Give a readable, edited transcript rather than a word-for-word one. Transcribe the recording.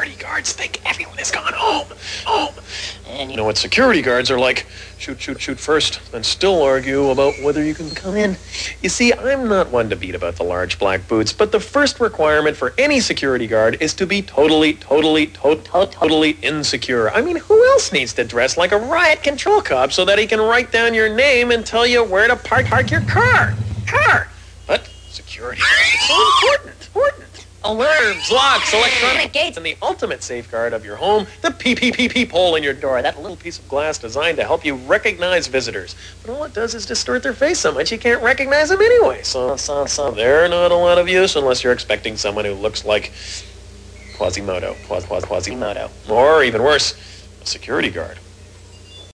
security guards think everyone has gone home. And you know what security guards are like? Shoot first, then still argue about whether you can come in. You see, I'm not one to beat about the large black boots, but the first requirement for any security guard is to be totally insecure. I mean, who else needs to dress like a riot control cop so that he can write down your name and tell you where to park your car? But security is so important. Alarms, locks, electronic gates, and the ultimate safeguard of your home, the peep-hole in your door, that little piece of glass designed to help you recognize visitors. But all it does is distort their face so much you can't recognize them anyway. So they're not a lot of use unless you're expecting someone who looks like Quasimodo. Or even worse, a security guard.